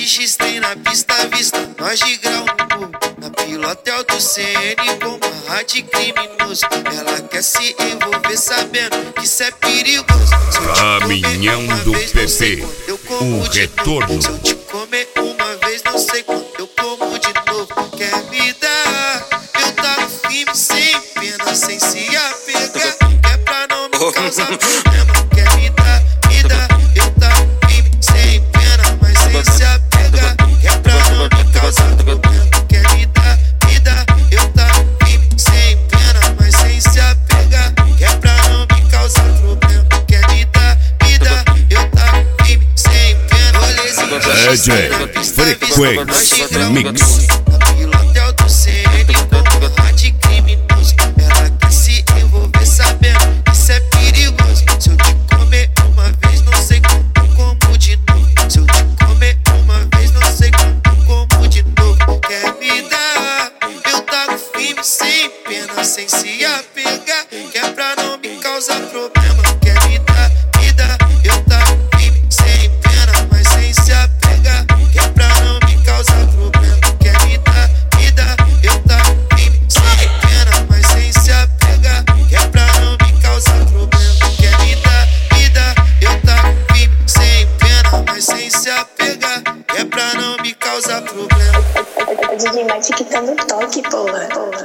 registrei na pista à vista, nós de grau no morro. Na pilotel do CN com uma rádio criminoso. Ela quer se envolver sabendo que isso é perigoso. Caminhão do PP, o retorno. Se eu te comer uma vez, não sei quando eu como de novo. Quer me dar? Eu taco firme, sem pena, sem se apegar. É pra não me causar problema. Quer me dar? Me dá. Eu taco firme, sem pena, mas sem se apegar. É pra não me causar problema. Quer me dar? Me dá. Eu taco firme, sem pena, mas sem se apegar. É pra não me causar problema. Quer me dar? Me dá. Eu taco firme, sem pena. DJ Frequência Mix. Na pilotel do CN com uma rádio criminoso. Ela quer se envolver sabendo que isso é perigoso. Se eu te comer uma vez, não sei quando eu como de novo. Se eu te comer uma vez, não sei quando eu como de novo. Quer me dar? Eu taco firme, sem pena, sem se apegar. Que é pra não me causar problema. Quer me dar? Me dá. Eu taco firme, sem pena, mas sem se apegar. Que é pra não me causar problema. Quer me dar? Me dá. Eu taco firme, sem pena, mas sem se apegar. Que é pra não me causar problema. Quer me dar? Me dá. Eu taco firme, sem pena, mas sem se apegar. Que é pra não me causar problema. DJ Matic tá no toque, porra.